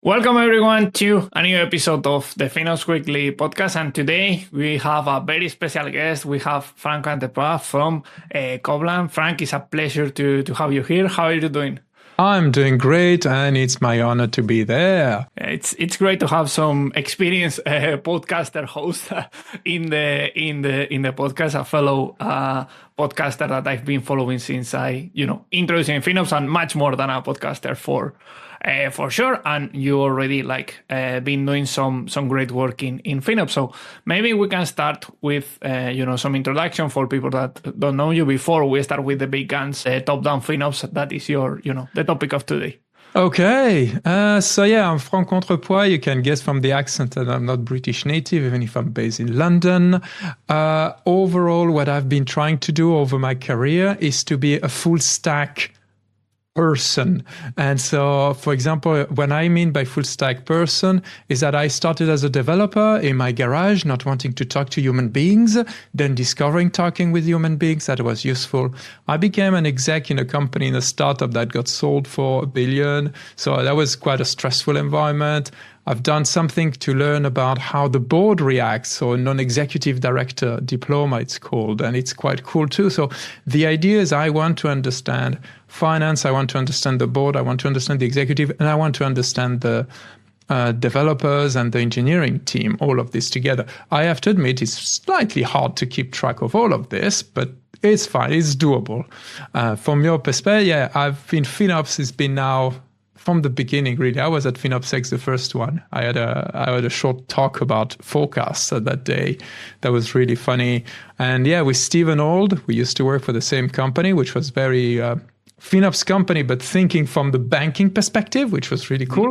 Welcome everyone to a new episode of the FinOps Weekly podcast, and today we have a very special guest. We have Frank Antepa from Coblant. Frank, it's a pleasure to have you here. How are you doing? I'm doing great, and it's my honor to be there. It's great to have some experienced podcaster host in the podcast, a fellow podcaster that I've been following since I introduced in FinOps, and much more than a podcaster for sure. And you already been doing some great work in FinOps. So maybe we can start with some introduction for people that don't know you before we start with the big guns, top-down FinOps. That is your the topic of today. Okay, I'm Frank Contrepoix. You can guess from the accent that I'm not British native, even if I'm based in London. Overall, what I've been trying to do over my career is to be a full stack person. And so, for example, what I mean by full stack person is that I started as a developer in my garage, not wanting to talk to human beings, then discovering talking with human beings that was useful. I became an exec in a company, in a startup that got sold for $1 billion. So that was quite a stressful environment. I've done something to learn about how the board reacts, so a non-executive director diploma it's called, and it's quite cool too. So the idea is I want to understand finance, I want to understand the board, I want to understand the executive, and I want to understand the developers and the engineering team, all of this together. I have to admit it's slightly hard to keep track of all of this, but it's fine, it's doable. From your perspective, I've been FinOps, it's been now from the beginning, really. I was at FinOpsX, the first one. I had a short talk about forecasts that day. That was really funny. And with Stephen Auld, we used to work for the same company, which was very FinOps company, but thinking from the banking perspective, which was really cool.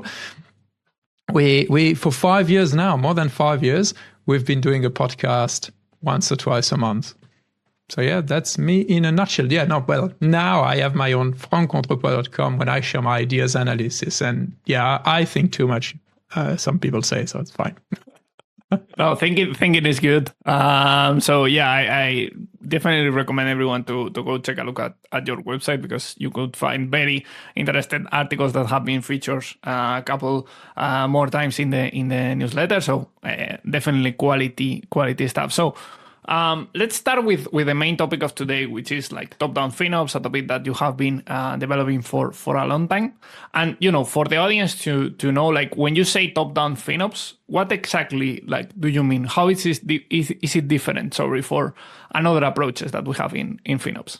We for 5 years now, more than 5 years, we've been doing a podcast once or twice a month. So that's me in a nutshell. Now I have my own frankcontrepoix.com when I share my ideas, analysis, and I think too much. Some people say, so it's fine. No, thinking is good. I definitely recommend everyone to go check a look at your website, because you could find very interesting articles that have been featured a couple more times in the newsletter. So definitely quality stuff. So. Let's start with the main topic of today, which is top-down FinOps, a topic that you have been developing for a long time. And, for the audience to know, when you say top-down FinOps, what exactly do you mean? How is it different, for another approaches that we have in FinOps?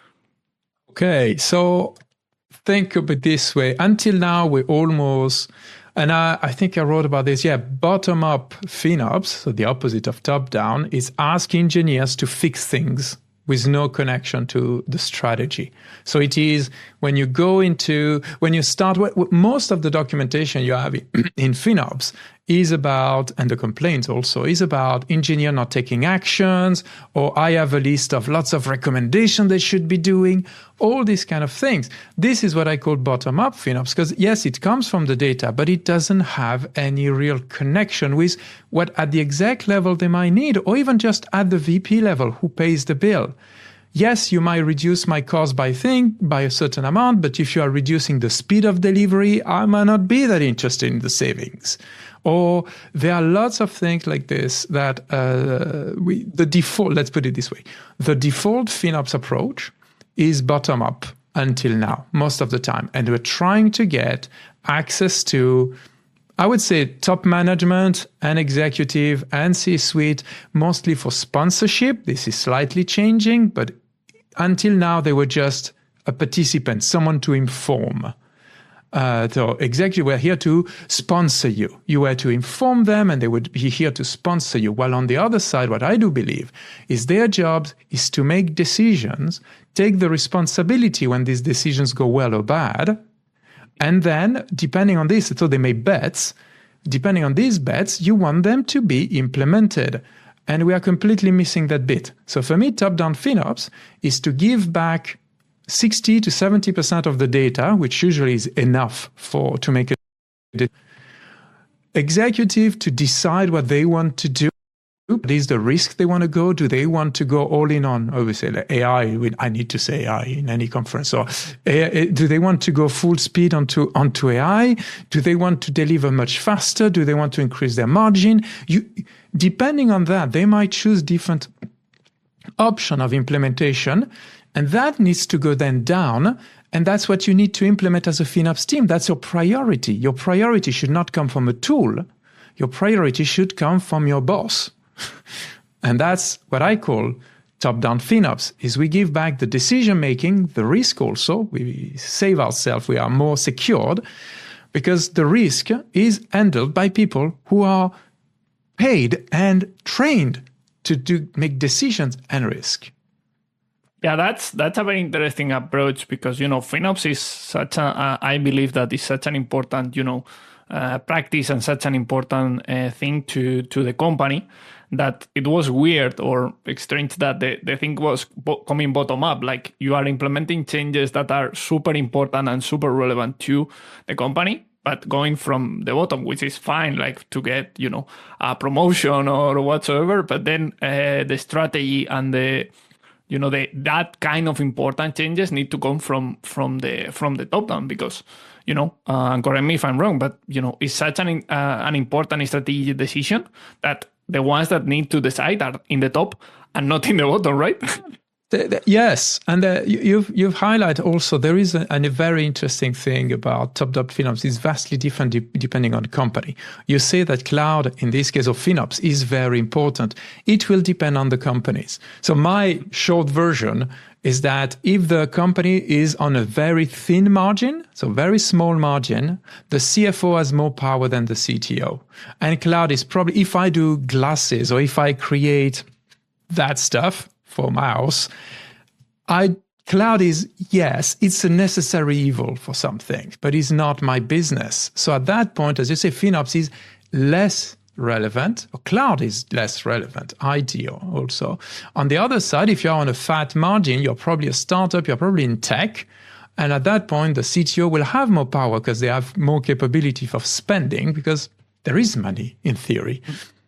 Okay, so think of it this way. Until now, we almost... And I think I wrote about this. Bottom-up FinOps, so the opposite of top-down, is ask engineers to fix things with no connection to the strategy. So it is when you start, most of the documentation you have in FinOps is about, and the complaints also, is about engineer not taking actions, or I have a list of lots of recommendations they should be doing, all these kind of things. This is what I call bottom-up FinOps, because yes, it comes from the data, but it doesn't have any real connection with what at the exec level they might need, or even just at the VP level, who pays the bill. Yes, you might reduce my cost by a certain amount, but if you are reducing the speed of delivery, I might not be that interested in the savings. Or there are lots of things like this that let's put it this way, the default FinOps approach is bottom up until now, most of the time. And we're trying to get access to, I would say, top management and executive and C-suite, mostly for sponsorship. This is slightly changing, but until now, they were just a participant, someone to inform. So executive were here to sponsor you. You were to inform them, and they would be here to sponsor you. While on the other side, what I do believe is their job is to make decisions, take the responsibility when these decisions go well or bad. And then, depending on this, so they make bets. Depending on these bets, you want them to be implemented. And we are completely missing that bit. So for me, top-down FinOps is to give back 60 to 70% of the data, which usually is enough to make a executive to decide what they want to do What is the risk they want to go? Do they want to go all in on, obviously, like AI? I need to say AI in any conference. Or do they want to go full speed onto AI? Do they want to deliver much faster? Do they want to increase their margin? Depending on that, they might choose different option of implementation, and that needs to go then down. And that's what you need to implement as a FinOps team. That's your priority. Your priority should not come from a tool. Your priority should come from your boss. And that's what I call top-down FinOps, is we give back the decision-making, the risk also. We save ourselves. We are more secured because the risk is handled by people who are paid and trained to make decisions and risk. Yeah, that's a very interesting approach because, FinOps is such I believe that is such an important, practice and such an important thing to the company, that it was weird or strange that the thing was coming bottom up. Like, you are implementing changes that are super important and super relevant to the company, but going from the bottom, which is fine, like to get, a promotion or whatsoever. But then the strategy and that kind of important changes need to come from the top down, because and correct me if I'm wrong, but it's such an important strategic decision that the ones that need to decide are in the top and not in the bottom, right? Yes, and you've highlighted also there is a very interesting thing about top-down FinOps. It's vastly different depending on the company. You say that cloud, in this case of FinOps, is very important. It will depend on the companies. So my short version is that if the company is on a very thin margin, so very small margin, the CFO has more power than the CTO. And cloud is probably, if I do glasses or if I create that stuff for my house, cloud is, yes, it's a necessary evil for some things, but it's not my business. So at that point, as you say, FinOps is less relevant, or cloud is less relevant, ideal also. On the other side, if you're on a fat margin, you're probably a startup, you're probably in tech, and at that point, the CTO will have more power because they have more capability for spending, because there is money in theory.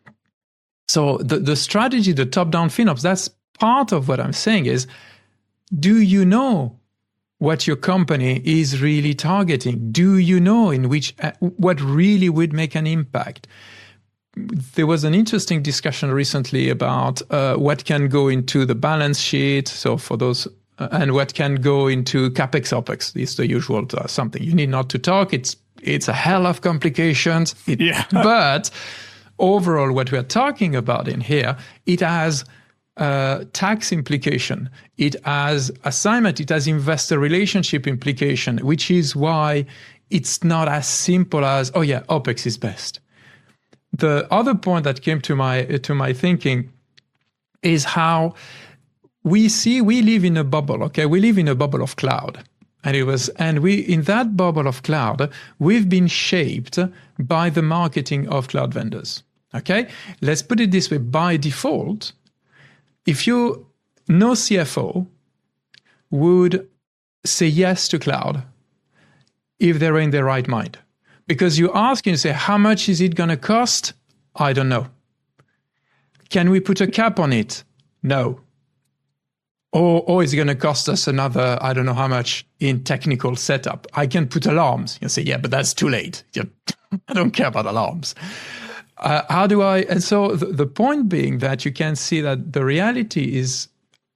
So the strategy, the top-down FinOps, that's part of what I'm saying is, do you know what your company is really targeting? Do you know what really would make an impact? There was an interesting discussion recently about what can go into the balance sheet. So for those, and what can go into CapEx, OpEx. It's the usual something. You need not to talk. It's a hell of complications. But overall, what we're talking about in here, it has tax implication, it has assignment, it has investor relationship implication, which is why it's not as simple as, oh yeah, OpEx is best. The other point that came to my thinking is how we live in a bubble. Okay, we live in a bubble of cloud, and we in that bubble of cloud, we've been shaped by the marketing of cloud vendors. Okay, let's put it this way: by default, if no CFO would say yes to cloud if they're in their right mind. Because you ask and say, how much is it going to cost? I don't know. Can we put a cap on it? No. Or is it going to cost us another, I don't know how much in technical setup? I can put alarms. You say, yeah, but that's too late. I don't care about alarms. How do I? And so the point being that you can see that the reality is,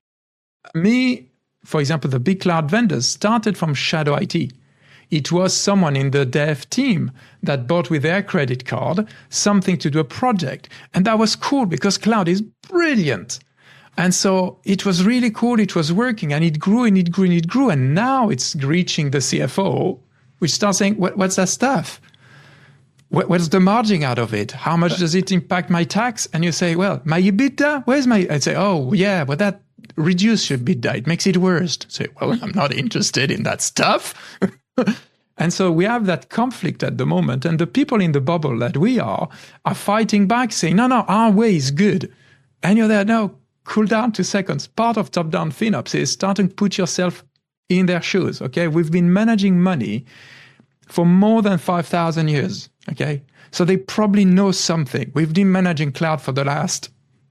for example, the big cloud vendors started from shadow IT. It was someone in the dev team that bought with their credit card something to do a project. And that was cool because cloud is brilliant. And so it was really cool. It was working and it grew and it grew and it grew. And now it's reaching the CFO, which starts saying, what's that stuff? What's the margin out of it? How much does it impact my tax? And you say, well, my EBITDA, where's my, I'd say, oh yeah, but that reduces your EBITDA. It makes it worse. Say, well, I'm not interested in that stuff. And so we have that conflict at the moment. And the people in the bubble that we are fighting back saying, no, our way is good. And you're there, no, cool down 2 seconds. Part of top-down FinOps is starting to put yourself in their shoes. Okay. We've been managing money for more than 5,000 years. Okay, so they probably know something. We've been managing cloud for the last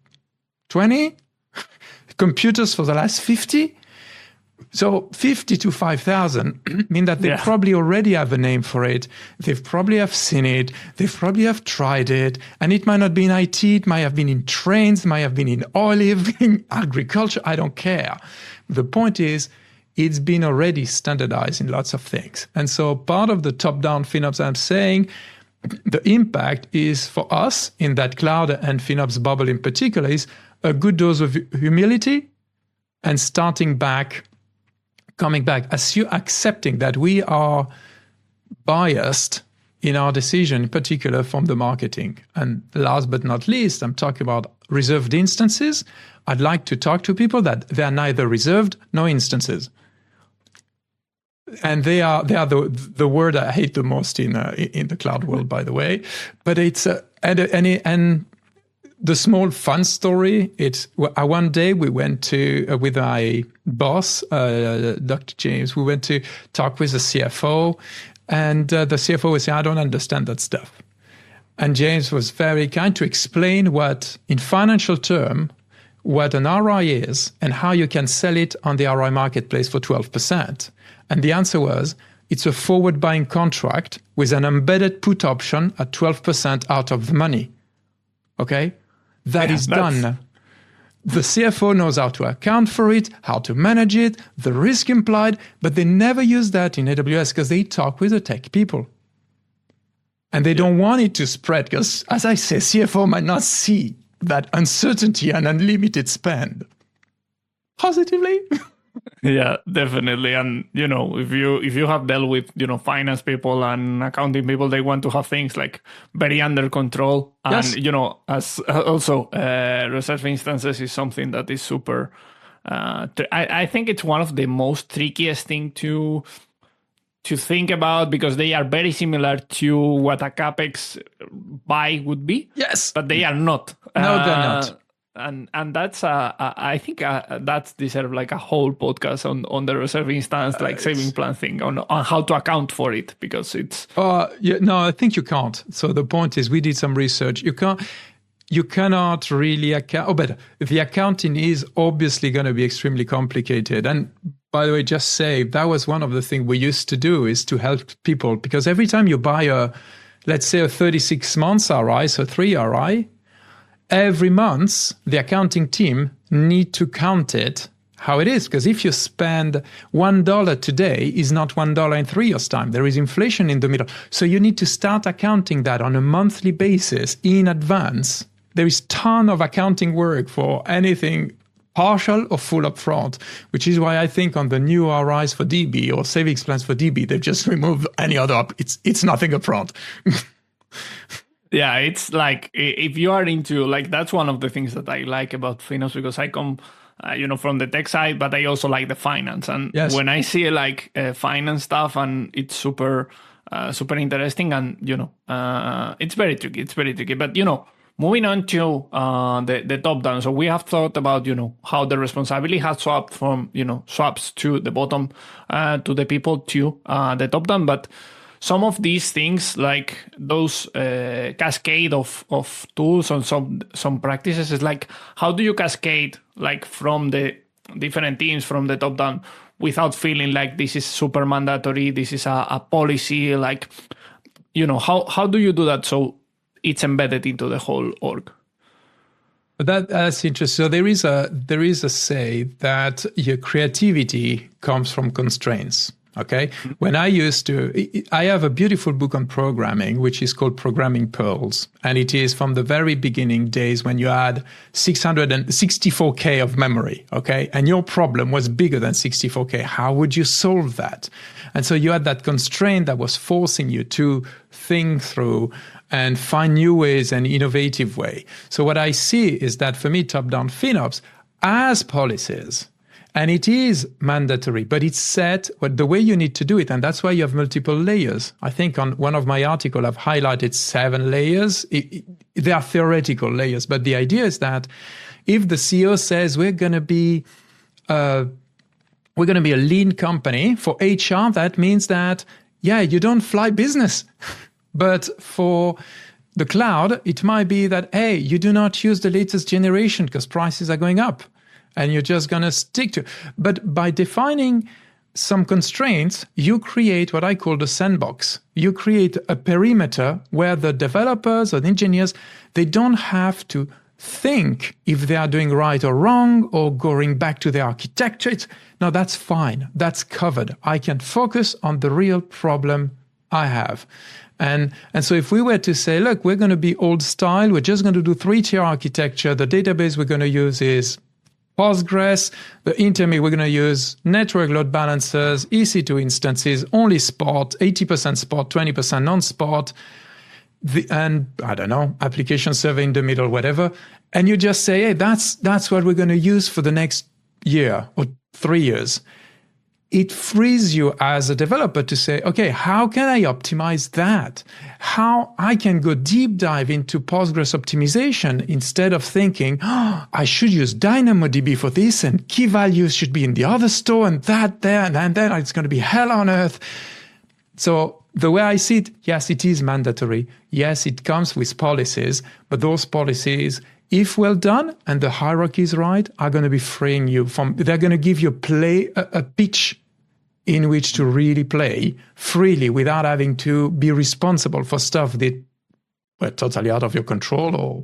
20? Computers for the last 50? So 50 to 5,000 mean that they probably already have a name for it. They probably have seen it. They probably have tried it. And it might not be in IT. It might have been in trains. It might have been in olive, in agriculture. I don't care. The point is, it's been already standardized in lots of things. And so part of the top-down FinOps I'm saying, the impact is for us in that cloud and FinOps bubble in particular is a good dose of humility and coming back, as you accepting that we are biased in our decision, in particular from the marketing. And last but not least, I'm talking about reserved instances. I'd like to talk to people that they are neither reserved nor instances. And they are the word I hate the most in the cloud world, by the way. But it's and the small fun story. It's one day we went to with my boss, Dr. James. We went to talk with the CFO, and the CFO was saying, "I don't understand that stuff." And James was very kind to explain what, in financial term, what an ROI is and how you can sell it on the ROI marketplace for 12%. And the answer was, it's a forward buying contract with an embedded put option at 12% out of the money. Okay? That is done. The CFO knows how to account for it, how to manage it, the risk implied, but they never use that in AWS because they talk with the tech people. And they don't want it to spread because, as I say, CFO might not see that uncertainty and unlimited spend positively. Yeah, definitely. And, if you have dealt with, finance people and accounting people, they want to have things like very under control. And, Yes. As also reserve instances is something that is super, I think it's one of the most trickiest thing to think about because they are very similar to what a CapEx buy would be. Yes. But they are not. No, they're not. And that's I think that's deserve like a whole podcast on the reserve instance like saving plan thing on how to account for it because it's no, I think you can't. So the point is we did some research. You cannot really account. But the accounting is obviously going to be extremely complicated. And by the way, just say that was one of the things we used to do is to help people because every time you buy let's say a 36 months RI, so 3 RI, every month, the accounting team need to count it how it is. Because if you spend $1 today is not $1 in 3 years' time. There is inflation in the middle. So you need to start accounting that on a monthly basis in advance. There is a ton of accounting work for anything partial or full upfront, which is why I think on the new RIs for DB or savings plans for DB, they've just removed any other it's nothing upfront. Yeah, it's like if you are into like that's one of the things that I like about FinOps because I come, from the tech side, but I also like the finance. And when I see like finance stuff, and it's super interesting, and it's very tricky. It's very tricky. But moving on to the top down. So we have thought about how the responsibility has swapped from swaps to the bottom to the people to the top down, but some of these things, like those cascade of tools and some practices, is like how do you cascade like from the different teams from the top down without feeling like this is super mandatory, this is a policy, like how do you do that so it's embedded into the whole org? That's interesting. So there is a say that your creativity comes from constraints. Okay. When I have a beautiful book on programming, which is called Programming Pearls. And it is from the very beginning days when you had 664K of memory. Okay. And your problem was bigger than 64K. How would you solve that? And so you had that constraint that was forcing you to think through and find new ways and innovative way. So what I see is that for me, top-down FinOps as policies, and it is mandatory, but it's set the way you need to do it. And that's why you have multiple layers. I think on one of my articles, I've highlighted 7 layers. They are theoretical layers. But the idea is that if the CEO says we're going to be a lean company for HR, that means that, you don't fly business. But for the cloud, it might be that, hey, you do not use the latest generation because prices are going up and you're just going to stick to. But by defining some constraints, you create what I call the sandbox. You create a perimeter where the developers or the engineers, they don't have to think if they are doing right or wrong or going back to their architecture. No, that's fine. That's covered. I can focus on the real problem I have. And so if we were to say, look, we're going to be old style, we're just going to do 3-tier architecture, the database we're going to use is Postgres, the intermediate we're going to use network load balancers, EC2 instances, only Spot, 80% Spot, 20% non-Spot, and I don't know, application server in the middle, whatever. And you just say, hey, that's what we're going to use for the next year or 3 years. It frees you as a developer to say, okay, how can I optimize that? How I can go deep dive into Postgres optimization instead of thinking, I should use DynamoDB for this and key values should be in the other store and that there and then it's going to be hell on earth. So the way I see it, yes, it is mandatory. Yes, it comes with policies, but those policies, if well done and the hierarchy is right, are going to be freeing you from, they're going to give you a pitch in which to really play freely without having to be responsible for stuff that were totally out of your control or.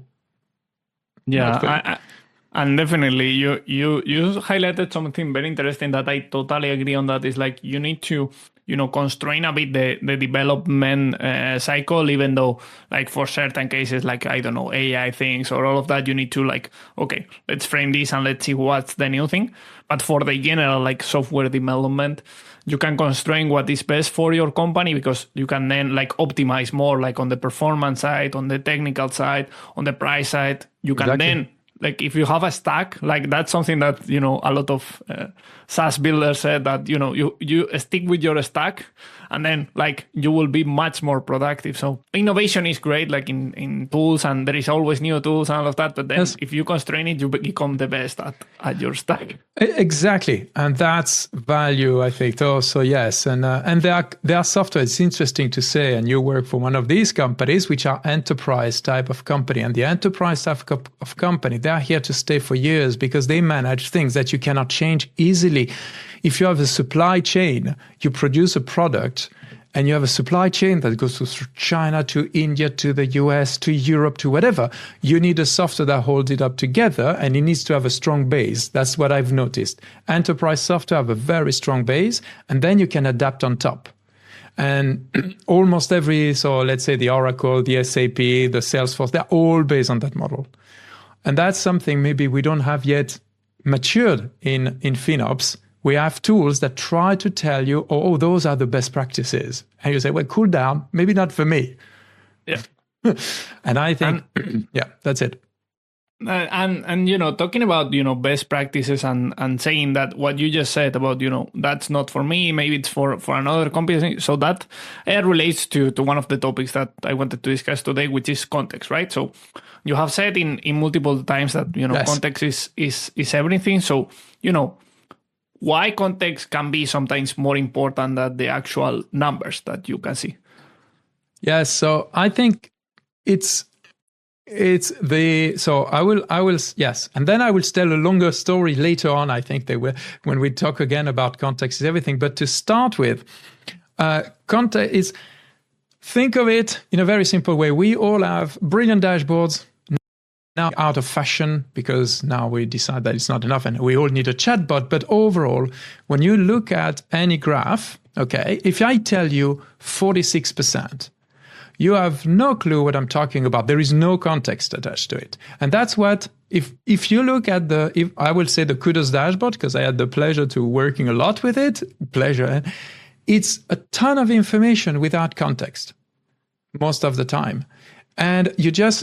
Yeah, and definitely you highlighted something very interesting that I totally agree on. That is like you need to, constrain a bit the development cycle, even though like for certain cases, like, I don't know, AI things or all of that, you need to like, okay, let's frame this and let's see what's the new thing. But for the general like software development, you can constrain what is best for your company because you can then like optimize more like on the performance side, on the technical side, on the price side. You can then, like if you have a stack, like that's something that, a lot of SaaS builders said that, you stick with your stack and then like you will be much more productive. So innovation is great, like in tools, and there is always new tools and all of that. But then if you constrain it, you become the best at your stack. Exactly. And that's value, I think. Also, yes. And there are software, it's interesting to say, and you work for one of these companies, which are enterprise type of company. And the enterprise type of company, they are here to stay for years because they manage things that you cannot change easily. If you have a supply chain, you produce a product and you have a supply chain that goes through China to India to the US to Europe to whatever, you need a software that holds it up together and it needs to have a strong base. That's what I've noticed. Enterprise software have a very strong base and then you can adapt on top. And almost so let's say the Oracle, the SAP, the Salesforce, they're all based on that model. And that's something maybe we don't have yet matured in FinOps. We have tools that try to tell you, oh, those are the best practices. And you say, well, cool down. Maybe not for me. Yeah. And I think, yeah, that's it. And talking about, best practices and saying that what you just said about, that's not for me, maybe it's for another company. So that relates to one of the topics that I wanted to discuss today, which is context, right? So you have said in multiple times that, yes, context is everything. So, why context can be sometimes more important than the actual numbers that you can see. Yes. So I think so I will, yes. And then I will tell a longer story later on. I think when we talk again about context is everything. But to start with, context is, think of it in a very simple way. We all have brilliant dashboards. Now out of fashion because now we decide that it's not enough and we all need a chatbot. But overall, when you look at any graph, okay, if I tell you 46%, you have no clue what I'm talking about. There is no context attached to it. And that's what, if you look at I will say the Kudos dashboard, because I had the pleasure to working a lot with it, it's a ton of information without context most of the time. And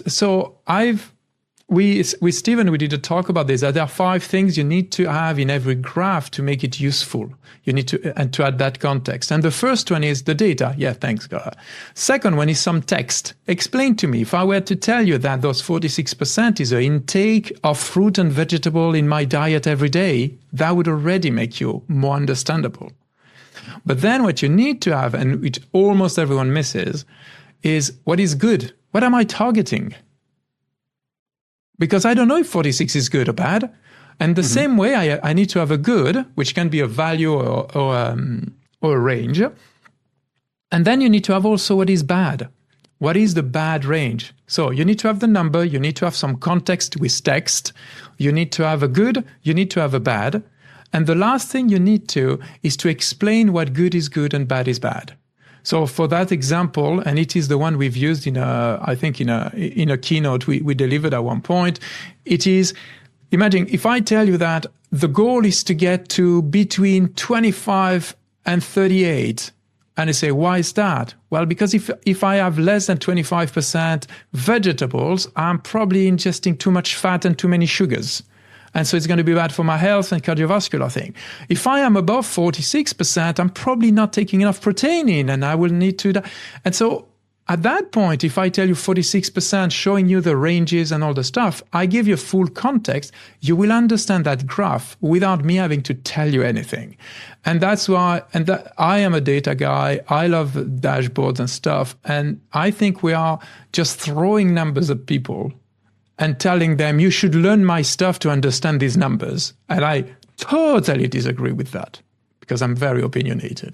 with Stephen, we did a talk about this, that there are 5 things you need to have in every graph to make it useful. You need to add that context. And the first one is the data. Yeah, thanks, God. Second one is some text. Explain to me, if I were to tell you that those 46% is an intake of fruit and vegetable in my diet every day, that would already make you more understandable. But then what you need to have, and which almost everyone misses, is what is good. what am I targeting? Because I don't know if 46 is good or bad. And the same way, I need to have a good, which can be a value or a range. And then you need to have also what is bad. What is the bad range? So you need to have the number, you need to have some context with text, you need to have a good, you need to have a bad. And the last thing you need to is to explain what good is good and bad is bad. So for that example, and it is the one we've used in a keynote we delivered at one point, it is, imagine if I tell you that the goal is to get to between 25 and 38. And I say, why is that? Well, because if I have less than 25% vegetables, I'm probably ingesting too much fat and too many sugars. And so it's going to be bad for my health and cardiovascular thing. If I am above 46%, I'm probably not taking enough protein in and I will need to die. And so at that point, if I tell you 46% showing you the ranges and all the stuff, I give you full context, you will understand that graph without me having to tell you anything. And that's why, I am a data guy. I love dashboards and stuff. And I think we are just throwing numbers at people and telling them, you should learn my stuff to understand these numbers. And I totally disagree with that because I'm very opinionated.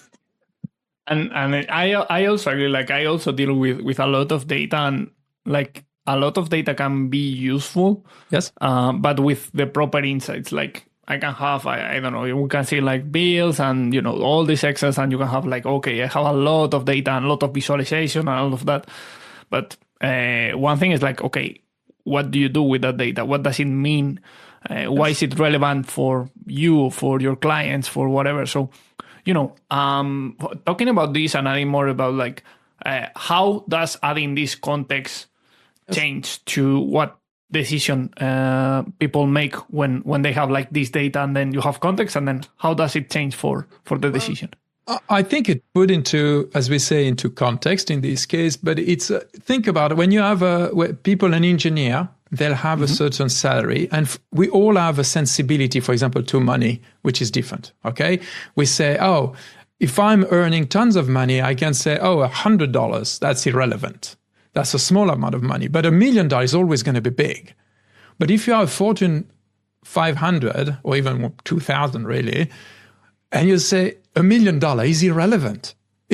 And I also agree, like I also deal with a lot of data, and like a lot of data can be useful. Yes. But with the proper insights, like I can have, I don't know, you can see like bills and, you know, all these Excels, and you can have like, okay, I have a lot of data and a lot of visualization and all of that. But one thing is like, okay, what do you do with that data? What does it mean? Why is it relevant for you, for your clients, for whatever? So, you know, talking about this and adding more about like, how does adding this context change to what decision people make when they have like this data, and then you have context, and then how does it change for the decision? I think it put into, as we say, into context in this case, but it's, think about it, when you have an engineer, they'll have a certain salary, and we all have a sensibility, for example, to money, which is different, okay? We say, oh, if I'm earning tons of money, I can say, oh, $100, that's irrelevant. That's a small amount of money, but $1 million is always going to be big. But if you have Fortune 500, or even 2,000 really, and you say $1 million is irrelevant,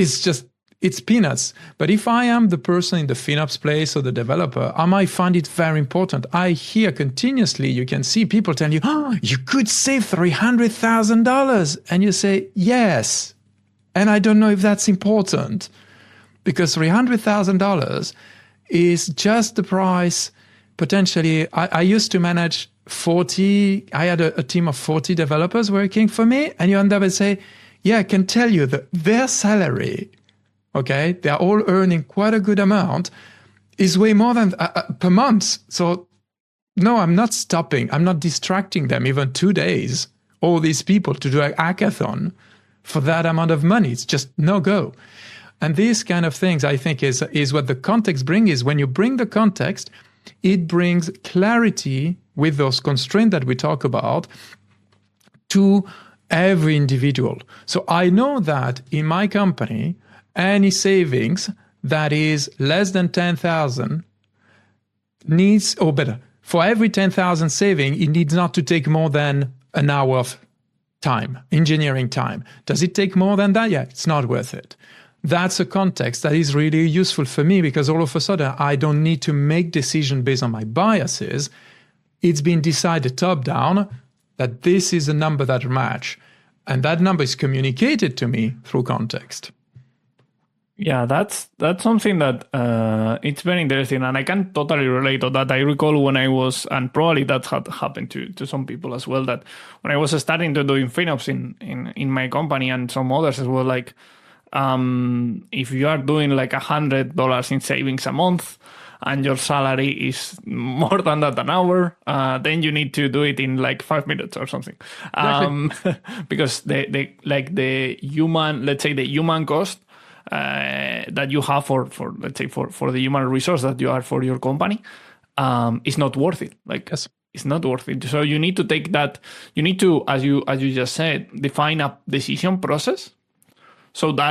it's peanuts. But if I am the person in the FinOps place or the developer, I might find it very important. I hear continuously, you can see people tell you, oh, you could save $300,000. And you say, yes. And I don't know if that's important, because $300,000 is just the price. Potentially, I used to manage 40, I had a team of 40 developers working for me, and you end up and say, yeah, I can tell you that their salary, okay, they're all earning quite a good amount, is way more than per month. So no, I'm not stopping. I'm not distracting them even 2 days, all these people to do a hackathon for that amount of money. It's just no go. And these kind of things, I think, is what the context brings. Is when you bring the context, it brings clarity with those constraints that we talk about to every individual. So I know that in my company, any savings that is less than 10,000 needs, or better, for every 10,000 saving, it needs not to take more than an hour of time, engineering time. Does it take more than that? Yeah, it's not worth it. That's a context that is really useful for me, because all of a sudden I don't need to make decisions based on my biases. It's been decided top down that this is a number that match, and that number is communicated to me through context. Yeah, that's something that it's very interesting, and I can totally relate to that. I recall when I was, and probably that had happened to some people as well, that when I was starting to doing FinOps in my company and some others as well, like if you are doing like $100 in savings a month and your salary is more than that an hour, then you need to do it in like 5 minutes or something. Because the human cost that you have for let's say for the human resource that you are for your company is not worth it. Like, yes. It's not worth it. So you need to take that. You need to, as you just said, define a decision process, so that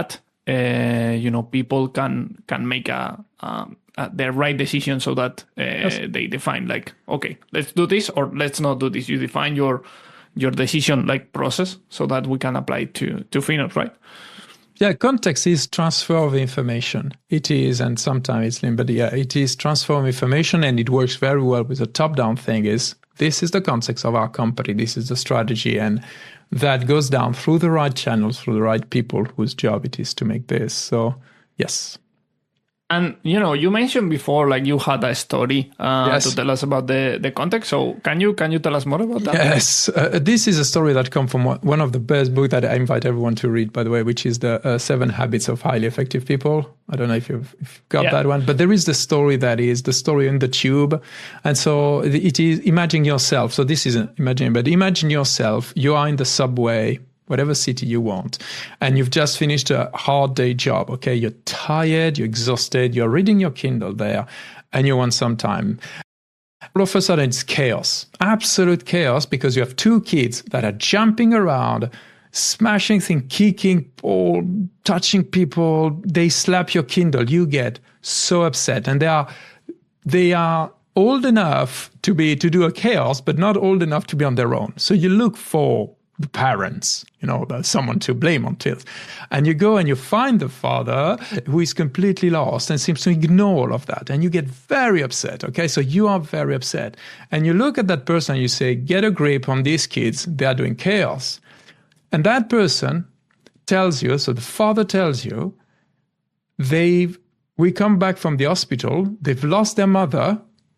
people can make the right decision, so that they define like, okay, let's do this or let's not do this. You define your decision like process so that we can apply it to FinOps, right? Yeah, context is transfer of information. It is, and sometimes it's linked, but yeah, it is transfer of information, and it works very well with the top-down thing. Is this is the context of our company, this is the strategy, and that goes down through the right channels, through the right people whose job it is to make this. So, yes. And, you mentioned before, like you had a story Yes. to tell us about the context. So can you tell us more about that? Yes, this is a story that comes from one of the best books that I invite everyone to read, by the way, which is the 7 Habits of Highly Effective People. I don't know if you've got that one, but there is the story that is the story in the tube. And so it is, imagine yourself. So this isn't imagining, but imagine yourself, you are in the subway, whatever city you want, and you've just finished a hard day job, okay? You're tired, you're exhausted, you're reading your Kindle there, and you want some time. All of a sudden, it's chaos, absolute chaos, because you have 2 kids that are jumping around, smashing things, kicking, or touching people. They slap your Kindle. You get so upset, and they are old enough to do a chaos, but not old enough to be on their own. So you look for the parents, someone to blame on this. And you go and you find the father who is completely lost and seems to ignore all of that. And you get very upset. Okay, so you are very upset. And you look at that person and you say, get a grip on these kids. They are doing chaos. And that person tells you, so the father tells you, we come back from the hospital. They've lost their mother.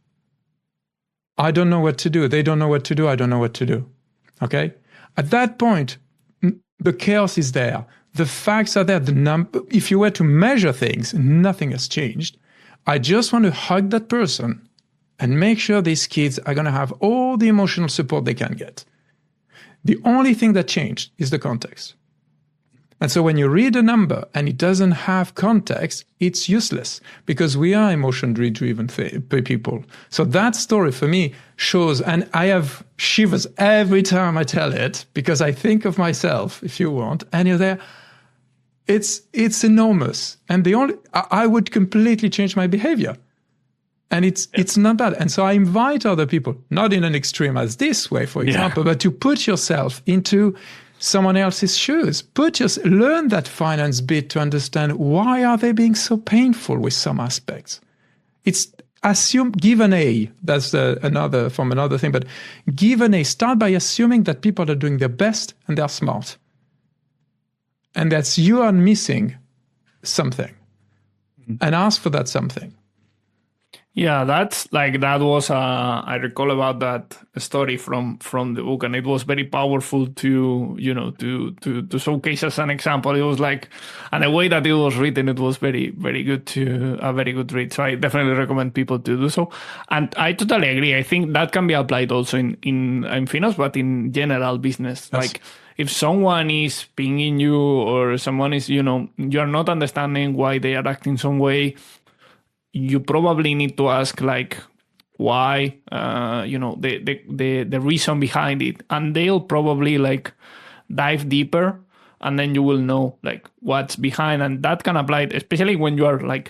I don't know what to do. They don't know what to do. I don't know what to do. Okay? At that point, the chaos is there. The facts are there. If you were to measure things, nothing has changed. I just want to hug that person and make sure these kids are going to have all the emotional support they can get. The only thing that changed is the context. And so when you read a number and it doesn't have context, it's useless, because we are emotion-driven people. So that story for me shows, and I have shivers every time I tell it, because I think of myself, if you want, and you're there. It's enormous. And I would completely change my behavior. And it's not that. And so I invite other people, not in an extreme as this way, for example, but to put yourself into someone else's shoes. Learn that finance bit to understand why are they being so painful with some aspects. It's give an A. That's another thing. But give an A. Start by assuming that people are doing their best and they're smart, and that you are missing something, and ask for that something. Yeah, that was I recall about that story from the book, and it was very powerful to showcase as an example. It was like, and the way that it was written, it was very, very good, a very good read. So I definitely recommend people to do so. And I totally agree. I think that can be applied also in FinOps, but in general business. Yes. Like if someone is pinging you, or someone is, you are not understanding why they are acting some way, you probably need to ask like why, the reason behind it, and they'll probably like dive deeper, and then you will know like what's behind, and that can apply, especially when you are like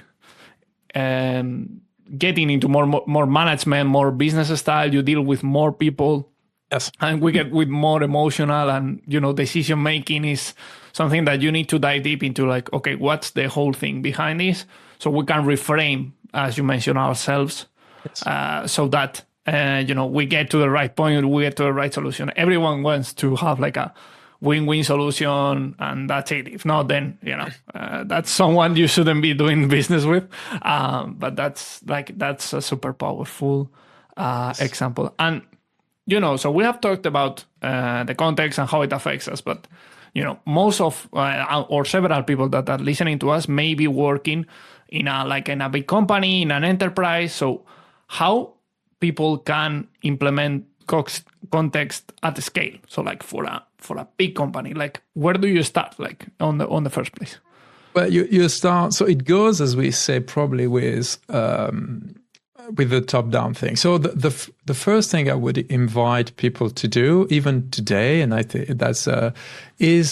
getting into more management, more business style. You deal with more people, yes, and we get with more emotional, and decision making is something that you need to dive deep into. Like, okay, what's the whole thing behind this? So we can reframe, as you mentioned, ourselves, yes, so that, we get to the right point, we get to the right solution. Everyone wants to have like a win-win solution, and that's it. If not, then, that's someone you shouldn't be doing business with. But that's a super powerful example. And, so we have talked about the context and how it affects us, but most of or several people that are listening to us may be working in a big company, in an enterprise. So how people can implement context at scale? So like for a big company, like where do you start, like on the first place? Well, you start. So it goes, as we say, probably with the top-down thing. So the first thing I would invite people to do, even today, and I think that's is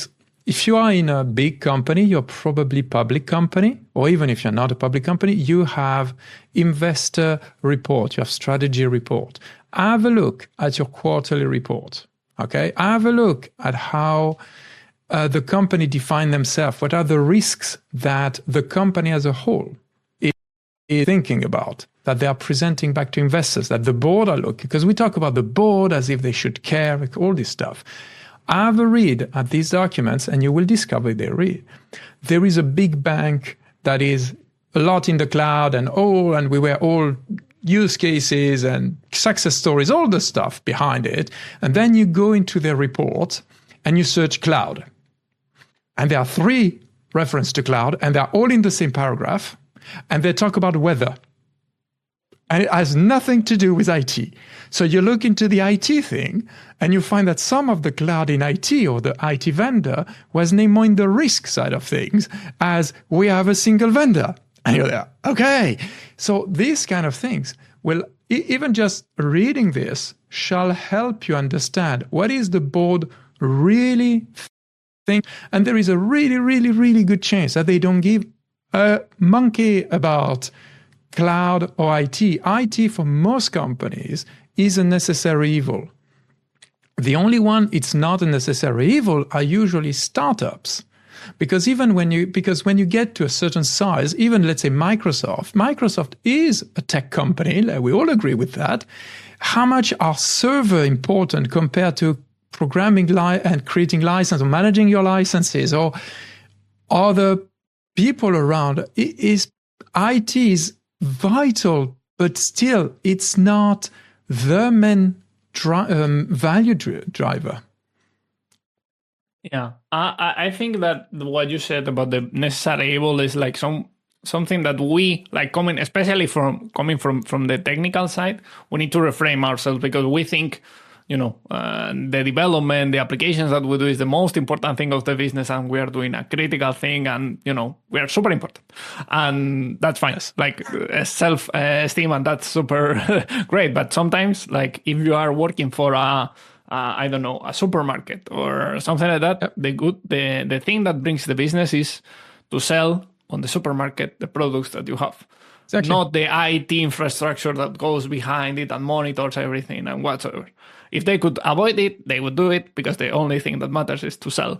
if you are in a big company, you're probably public company, or even if you're not a public company, you have investor report, you have strategy report. Have a look at your quarterly report. Okay, have a look at how the company define themselves. What are the risks that the company as a whole is thinking about, that they are presenting back to investors, that the board are looking? Because we talk about the board as if they should care, like all this stuff. Have a read at these documents and you will discover they read. There is a big bank that is a lot in the cloud and we were all use cases and success stories, all the stuff behind it. And then you go into their report and you search cloud. And there are 3 references to cloud and they're all in the same paragraph. And they talk about weather. And it has nothing to do with IT. So you look into the IT thing and you find that some of the cloud in IT or the IT vendor was named more in the risk side of things as we have a single vendor. And you're there, okay. So these kind of things will, even just reading this shall help you understand what is the board really think. And there is a really, really, really good chance that they don't give a monkey about cloud or IT. IT for most companies is a necessary evil. The only one it's not a necessary evil are usually startups. Because when you get to a certain size, even let's say Microsoft is a tech company, we all agree with that. How much are server important compared to programming and creating license or managing your licenses or other people around? IT is vital, but still it's not the main value driver. Yeah, I think that what you said about the necessary evil is like something that we like especially coming from the technical side, we need to reframe ourselves because we think, the development, the applications that we do is the most important thing of the business, and we are doing a critical thing, and we are super important, and that's fine. Yes. Like self-esteem, and that's super great. But sometimes, like if you are working for a supermarket or something like that, yep. The thing that brings the business is to sell on the supermarket the products that you have. Exactly. Not the IT infrastructure that goes behind it and monitors everything and whatsoever. If they could avoid it, they would do it because the only thing that matters is to sell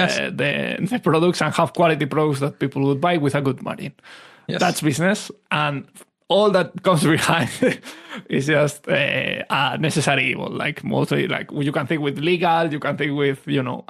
the products and have quality products that people would buy with a good margin. Yes. That's business, and all that comes behind is just a necessary evil. Like mostly, like you can think with legal, you can think with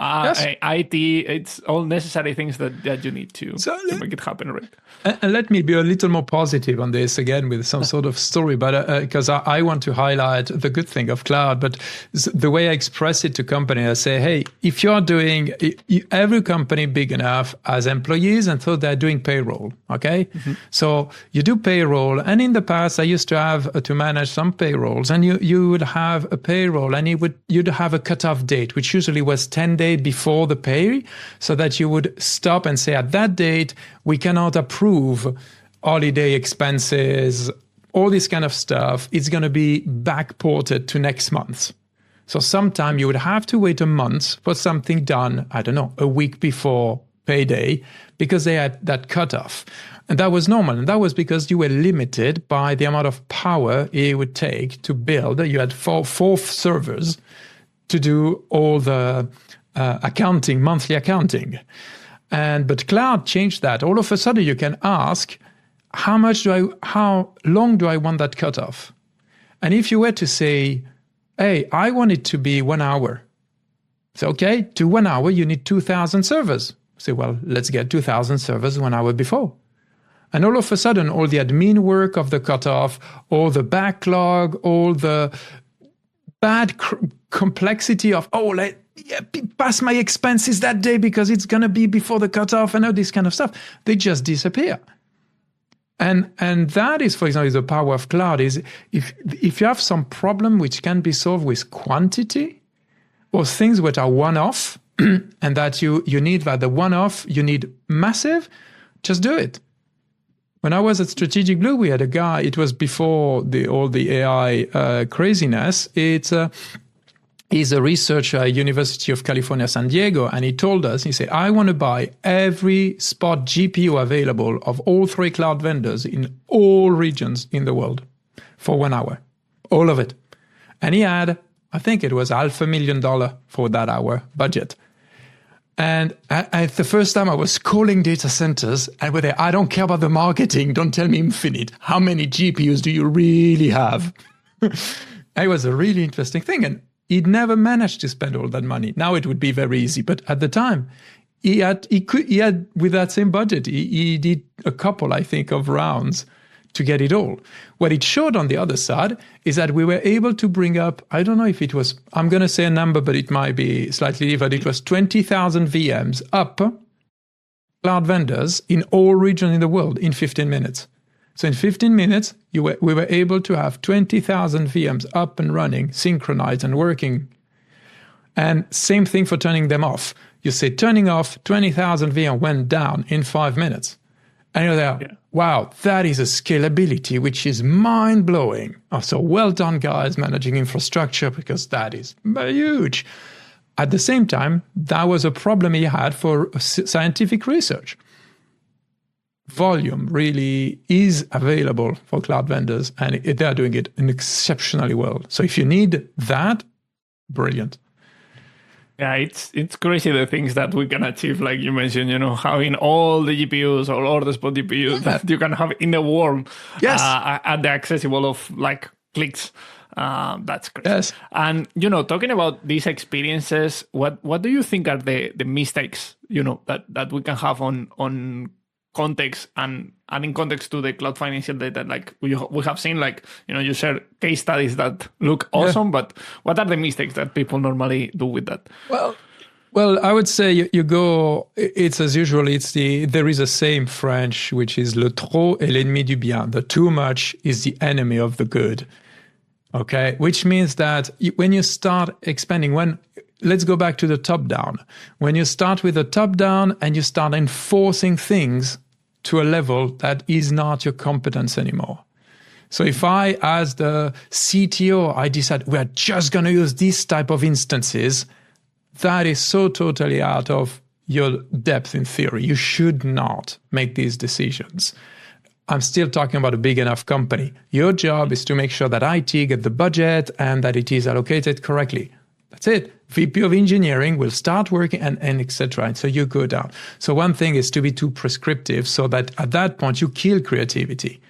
IT. It's all necessary things that you need to make it happen, right? And let me be a little more positive on this again with some sort of story, but because I want to highlight the good thing of cloud. But the way I express it to company, I say, hey, if you are doing every company big enough as employees, and so they're doing payroll, okay? Mm-hmm. So you do payroll. And in the past, I used to have to manage some payrolls, and you would have a payroll, and you'd have a cutoff date, which usually was 10 days before the pay, so that you would stop and say, at that date, we cannot approve holiday expenses, all this kind of stuff. It's going to be backported to next month. So sometime you would have to wait a month for something done, I don't know, a week before payday, because they had that cutoff. And that was normal. And that was because you were limited by the amount of power it would take to build. You had four servers to do all the accounting, monthly accounting. But cloud changed that. All of a sudden you can ask, how long do I want that cutoff? And if you were to say, hey, I want it to be 1 hour. So, okay, to 1 hour, you need 2,000 servers. Say, well, let's get 2,000 servers 1 hour before. And all of a sudden, all the admin work of the cutoff, all the backlog, all the bad complexity of, pass my expenses that day because it's going to be before the cutoff and all this kind of stuff, they just disappear. And that is, for example, the power of cloud is if you have some problem which can be solved with quantity or things which are one-off and that you need that the one-off, you need massive, just do it. When I was at Strategic Blue, we had a guy, it was before all the AI craziness. He's a researcher at University of California, San Diego, and he told us, he said, I want to buy every spot GPU available of all 3 cloud vendors in all regions in the world for 1 hour, all of it. And he had, I think it was $500,000 for that hour budget. And the first time I was calling data centers, and with I don't care about the marketing, don't tell me infinite. How many GPUs do you really have? It was a really interesting thing. And he'd never managed to spend all that money. Now it would be very easy, but at the time, he had with that same budget, he did a couple, I think, of rounds to get it all. What it showed on the other side is that we were able to bring up, I don't know if it was, I'm going to say a number, but it might be slightly different. It was 20,000 VMs up, cloud vendors in all regions in the world in 15 minutes. So in 15 minutes, we were able to have 20,000 VMs up and running, synchronized and working. And same thing for turning them off. You say turning off, 20,000 VM went down in 5 minutes. And you're there, wow, that is a scalability which is mind-blowing. Oh, so well done, guys, managing infrastructure, because that is huge. At the same time, that was a problem he had for scientific research. Volume really is available for cloud vendors, and they're doing it exceptionally well. So if you need that, brilliant. Yeah, it's crazy the things that we can achieve, like you mentioned, having all the GPUs or all the spot GPUs that you can have in the world at the accessible of like clicks. That's crazy. Yes. And, talking about these experiences, what do you think are the mistakes, that we can have on context and in context to the cloud financial data? Like we have seen, like, you share case studies that look awesome, but what are the mistakes that people normally do with that? Well, I would say you go, it's as usual, there is a saying French, which is le trop est l'ennemi du bien. The too much is the enemy of the good. Okay. Which means that when you start expanding, let's go back to the top down. When you start with the top down and you start enforcing things to a level that is not your competence anymore. So if I, as the CTO, I decide we are just going to use this type of instances, that is so totally out of your depth in theory. You should not make these decisions. I'm still talking about a big enough company. Your job is to make sure that IT get the budget and that it is allocated correctly. That's it. VP of engineering will start working and etc. And so you go down. So one thing is to be too prescriptive so that at that point you kill creativity.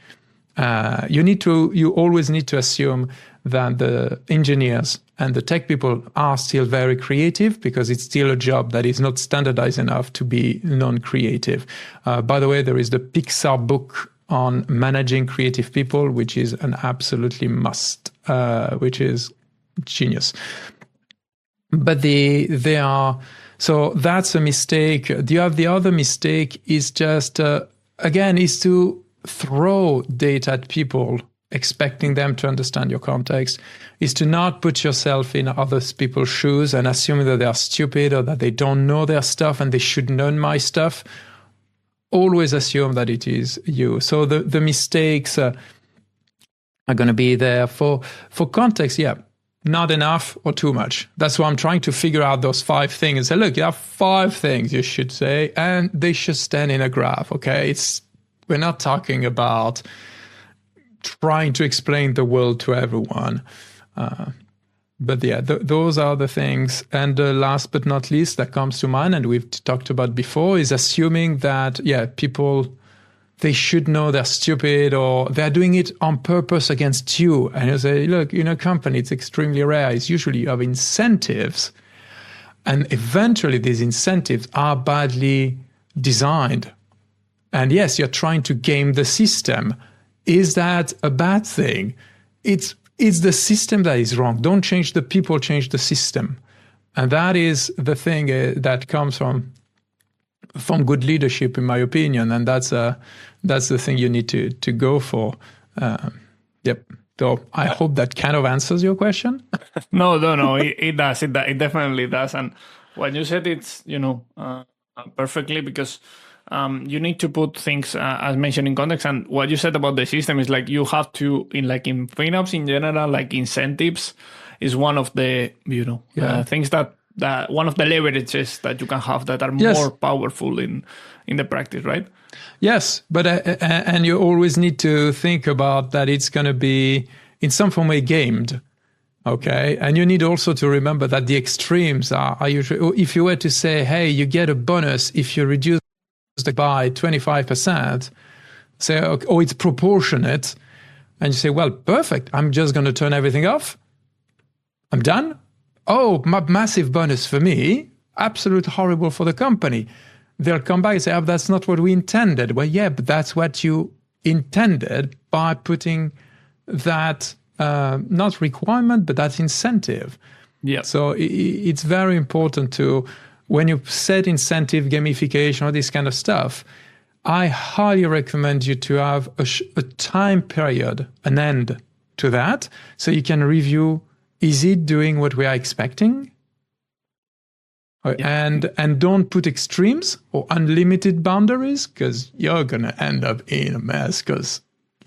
You always need to assume that the engineers and the tech people are still very creative, because it's still a job that is not standardized enough to be non-creative. By the way, there is the Pixar book on managing creative people, which is an absolutely must, which is genius. But so that's a mistake. The other mistake is just, is to throw data at people, expecting them to understand your context, is to not put yourself in other people's shoes and assuming that they are stupid or that they don't know their stuff and they should know my stuff. Always assume that it is you. So the mistakes are going to be there for context. Yeah. Not enough or too much. That's why I'm trying to figure out those 5 things and say, look, you have 5 things you should say, and they should stand in a graph. Okay. We're not talking about trying to explain the world to everyone. But yeah, those are the things. And last but not least, that comes to mind, and we've talked about before, is assuming that, people, they should know they're stupid or they're doing it on purpose against you. And you say, look, in a company, it's extremely rare. It's usually you have incentives. And eventually these incentives are badly designed. And yes, you're trying to game the system. Is that a bad thing? It's the system that is wrong. Don't change the people, change the system. And that is the thing that comes from good leadership, in my opinion. And that's the thing you need to go for. Yep. So I hope that kind of answers your question. No, it does. It definitely does. And what you said, it's, perfectly, because you need to put things, as mentioned, in context. And what you said about the system is like you have to, in FinOps in general, like incentives, is one of the things that one of the leverages that you can have that are more powerful in the practice, right? Yes, but and you always need to think about that it's going to be in some form gamed. Okay, and you need also to remember that the extremes are usually, if you were to say, hey, you get a bonus if you reduce it by 25%, say, oh, it's proportionate, and you say, well, perfect, I'm just going to turn everything off. I'm done. Oh, massive bonus for me, absolute horrible for the company. They'll come back and say, oh, that's not what we intended. Well, yeah, but that's what you intended by putting that not requirement, but that's incentive. Yeah. So it's very important to, when you set incentive, gamification, all this kind of stuff, I highly recommend you to have a time period, an end to that, so you can review, is it doing what we are expecting? Yeah. And don't put extremes or unlimited boundaries, because you're going to end up in a mess, because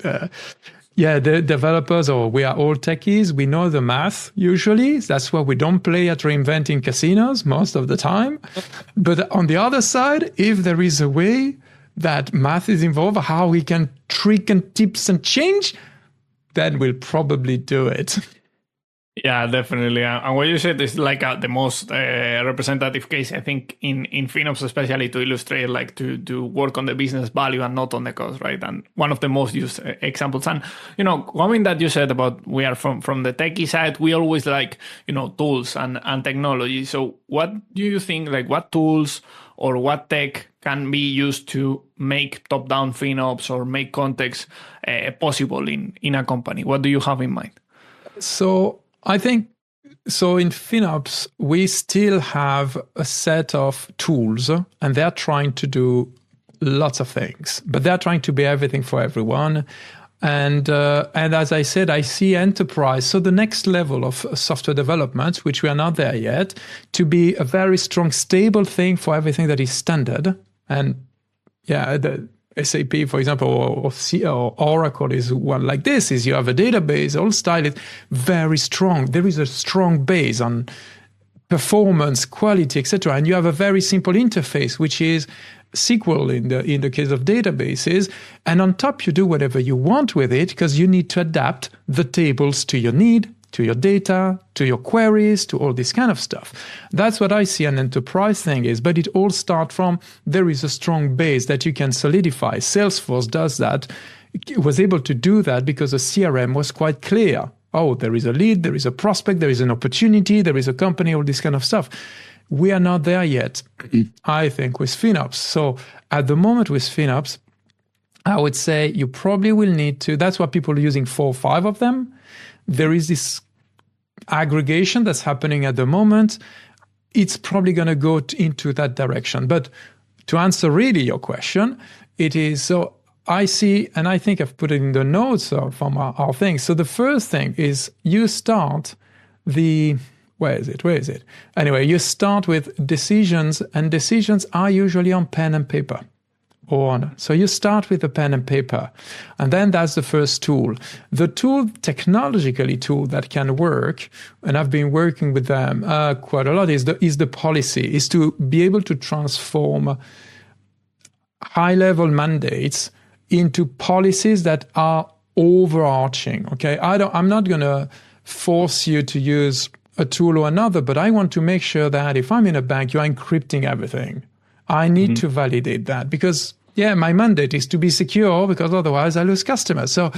the developers, or we are all techies, we know the math usually. That's why we don't play at reinventing casinos most of the time. But on the other side, if there is a way that math is involved, how we can trick and tips and change, then we'll probably do it. Yeah, definitely. And what you said is like the most representative case, I think, in FinOps, especially to illustrate, like to work on the business value and not on the cost, right? And one of the most used examples. And, coming that you said about we are from the techie side, we always like, tools and technology. So what do you think, like what tools or what tech can be used to make top-down FinOps or make context possible in a company? What do you have in mind? So I think, so in FinOps, we still have a set of tools, and they're trying to do lots of things, but they're trying to be everything for everyone. And as I said, I see enterprise, so the next level of software development, which we are not there yet, to be a very strong, stable thing for everything that is standard. And the SAP, for example, or Oracle is one like this, is you have a database, all style is very strong. There is a strong base on performance, quality, etc. And you have a very simple interface, which is SQL in the case of databases. And on top, you do whatever you want with it, because you need to adapt the tables to your need, to your data, to your queries, to all this kind of stuff. That's what I see an enterprise thing is, but it all starts from, there is a strong base that you can solidify. Salesforce does that. It was able to do that because the CRM was quite clear. Oh, there is a lead, there is a prospect, there is an opportunity, there is a company, all this kind of stuff. We are not there yet, I think, with FinOps. So at the moment with FinOps, I would say you probably will need to, that's why people are using 4 or 5 of them. There is this aggregation that's happening at the moment. It's probably going to go into that direction. But to answer really your question, it is, so I see, and I think I've put it in the notes from our thing. So the first thing is you start where is it? Anyway, you start with decisions, and decisions are usually on pen and paper. So you start with a pen and paper, and then that's the first tool. The technologically tool that can work, and I've been working with them quite a lot, is the policy, is to be able to transform high-level mandates into policies that are overarching. Okay, I'm not going to force you to use a tool or another, but I want to make sure that if I'm in a bank, you're encrypting everything. I need to validate that because, my mandate is to be secure, because otherwise I lose customers. So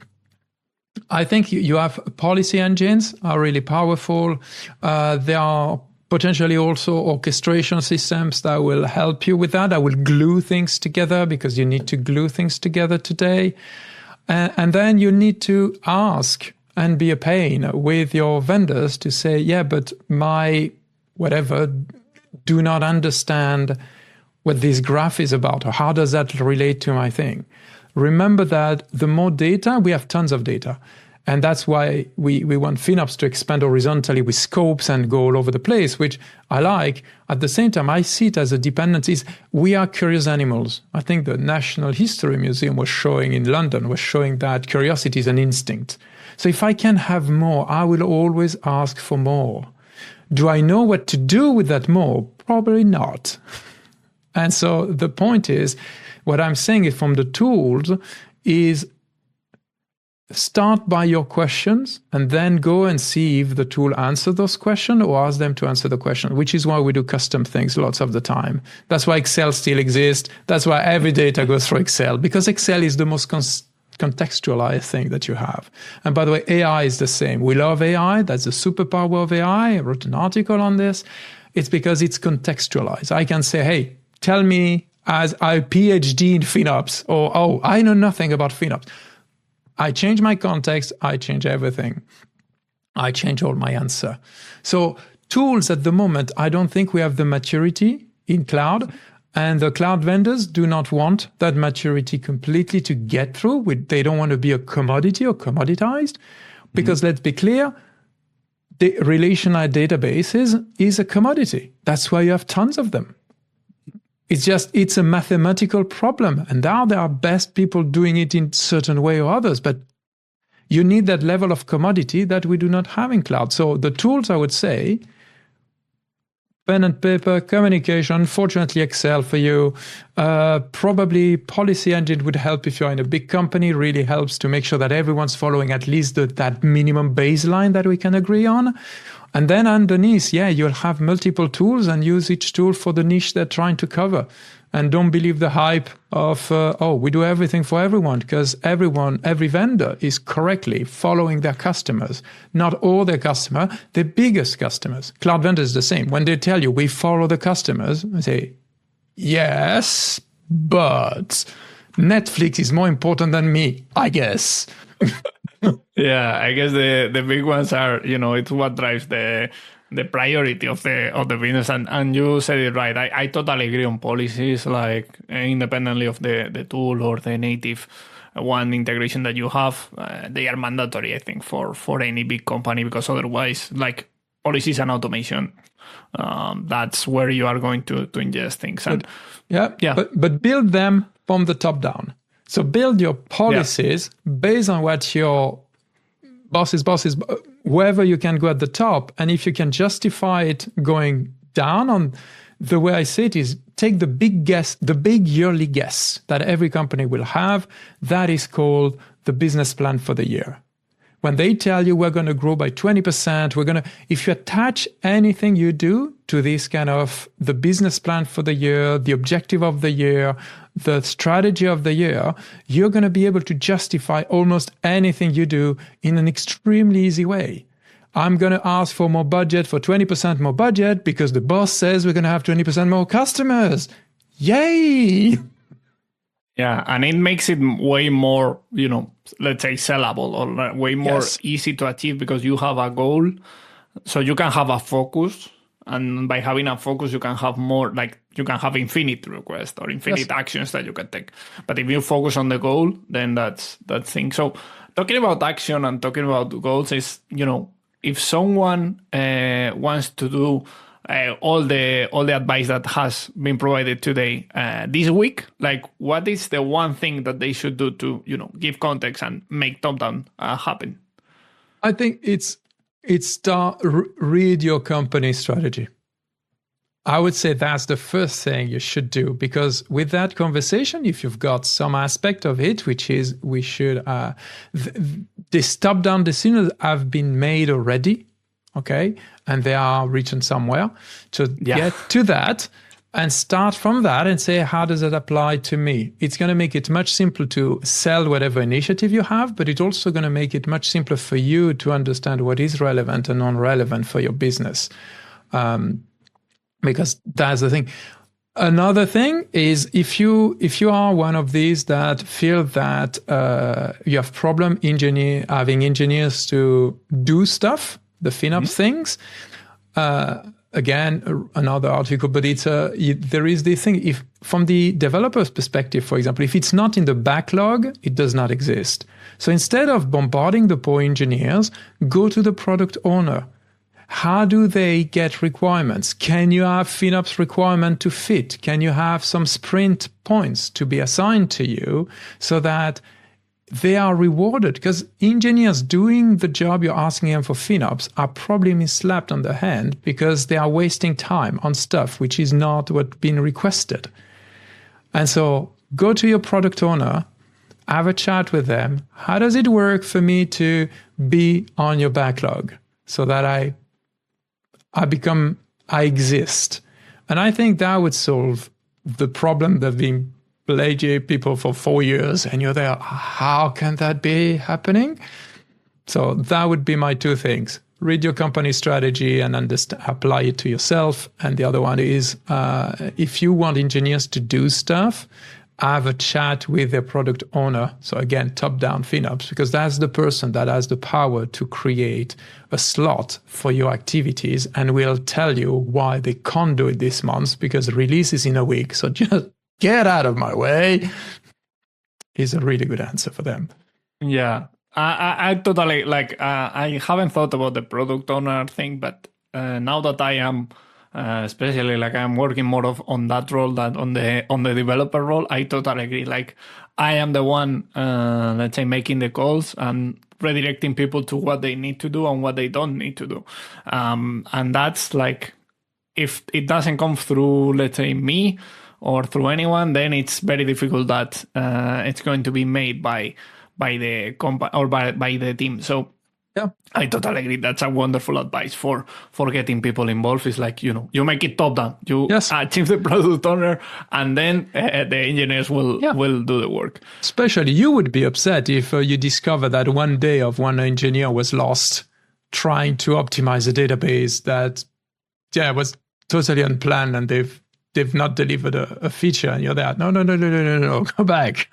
I think you have policy engines are really powerful. There are potentially also orchestration systems that will help you with that. I will glue things together, because you need to glue things together today. And then you need to ask and be a pain with your vendors to say, but my whatever do not understand what this graph is about, or how does that relate to my thing. Remember that the more data, we have tons of data, And that's why we want FinOps to expand horizontally with scopes and go all over the place, which I like. At the same time, I see it as a dependency. We are curious animals. I think the National History Museum was showing in London, was showing that curiosity is an instinct. So if I can have more, I will always ask for more. Do I know what to do with that more? Probably not. And so the point is, what I'm saying is from the tools is start by your questions and then go and see if the tool answers those questions or ask them to answer the question, which is why we do custom things lots of the time. That's why Excel still exists. That's why every data goes through Excel, because Excel is the most contextualized thing that you have. And by the way, AI is the same. We love AI. That's the superpower of AI. I wrote an article on this. It's because it's contextualized. I can say, hey, tell me as I PhD in FinOps, or, oh, I know nothing about FinOps. I change my context, I change everything. I change all my answer. So tools at the moment, I don't think we have the maturity in cloud, and the cloud vendors do not want that maturity completely to get through. They don't want to be a commodity or commoditized, because let's be clear, the relational databases is a commodity. That's why you have tons of them. It's a mathematical problem. And now there are best people doing it in certain way or others, but you need that level of commodity that we do not have in cloud. So the tools, I would say, pen and paper, communication, fortunately Excel for you, probably Policy Engine would help if you're in a big company, really helps to make sure that everyone's following at least that minimum baseline that we can agree on. And then underneath, you'll have multiple tools and use each tool for the niche they're trying to cover. And don't believe the hype of, we do everything for everyone, because every vendor is correctly following their customers. Not all their customers, their biggest customers. Cloud vendors is the same. When they tell you, we follow the customers, I say, yes, but Netflix is more important than me, I guess. Yeah, I guess the big ones are, it's what drives the priority of the business, and you said it right. I totally agree on policies, like independently of the tool or the native one integration that you have, they are mandatory, I think, for any big company, because otherwise, like policies and automation, that's where you are going to ingest things. And but build them from the top down. So build your policies based on what your bosses, wherever you can go at the top. And if you can justify it going down, on the way I say it is, take the big yearly guess that every company will have. That is called the business plan for the year. When they tell you we're going to grow by 20%, if you attach anything you do to this kind of the business plan for the year, the objective of the year, the strategy of the year, you're going to be able to justify almost anything you do in an extremely easy way. I'm going to ask for more budget, for 20% more budget, because the boss says we're going to have 20% more customers. Yay! Yeah, and it makes it way more, let's say sellable, or way more easy to achieve, because you have a goal. So you can have a focus, and by having a focus, you can have more, like you can have infinite requests or infinite actions that you can take. But if you focus on the goal, then that's that thing. So talking about action and talking about goals is, if someone wants to do all the advice that has been provided today this week, like what is the one thing that they should do to give context and make top-down happen? I think it's read your company strategy. I would say that's the first thing you should do, because with that conversation, if you've got some aspect of it, which is we should this top-down decisions have been made already. Okay, and they are written somewhere, to get to that and start from that and say, how does it apply to me? It's going to make it much simpler to sell whatever initiative you have, but it's also going to make it much simpler for you to understand what is relevant and non-relevant for your business. Because that's the thing. Another thing is, if you are one of these that feel that you have problem having engineers to do stuff, the FinOps things, again, another article, but there is this thing. If from the developer's perspective, for example, if it's not in the backlog, it does not exist. So instead of bombarding the poor engineers, go to the product owner. How do they get requirements? Can you have FinOps requirement to fit? Can you have some sprint points to be assigned to you so that they are rewarded? Because engineers doing the job you're asking them for FinOps are probably being slapped on the hand because they are wasting time on stuff which is not what's been requested. And so go to your product owner, have a chat with them. How does it work for me to be on your backlog so that I exist? And I think that would solve the problem that been plaguing people for 4 years, and you're there. How can that be happening? So that would be my two things. Read your company strategy and apply it to yourself. And the other one is, if you want engineers to do stuff, have a chat with their product owner. So again, top-down FinOps, because that's the person that has the power to create a slot for your activities and will tell you why they can't do it this month because release is in a week. So just get out of my way is a really good answer for them. Yeah, I totally I haven't thought about the product owner thing, but now that I am especially I'm working more on that role than on the developer role, I totally agree. Like I am the one, let's say, making the calls and redirecting people to what they need to do and what they don't need to do. And that's like, if it doesn't come through, let's say, me or through anyone, then it's very difficult that it's going to be made by the company or by the team. So yeah, I totally agree. That's a wonderful advice for getting people involved. It's like, you make it top down. You achieve the product owner, and then the engineers will do the work. Especially, you would be upset if you discover that one day of one engineer was lost trying to optimize a database that was totally unplanned, and they've not delivered a feature, and you're there. No, go back.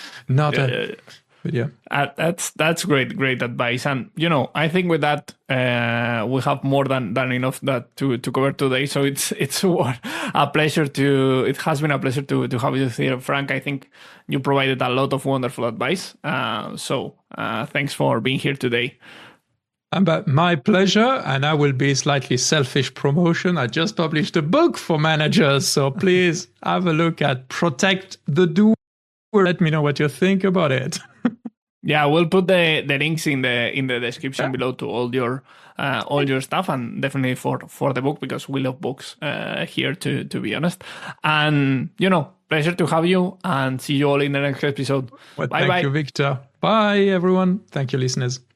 But yeah, that's great advice. And I think with that we have more than enough that to cover today. So it has been a pleasure to have you here, Frank. I think you provided a lot of wonderful advice. So thanks for being here today. But my pleasure, and I will be slightly selfish promotion. I just published a book for managers, so please have a look at Protect the Doer. Let me know what you think about it. Yeah, we'll put the links in the description below to all your stuff, and definitely for the book, because we love books here, to be honest. And pleasure to have you, and see you all in the next episode. Well, thank you, Victor. Bye, everyone. Thank you, listeners.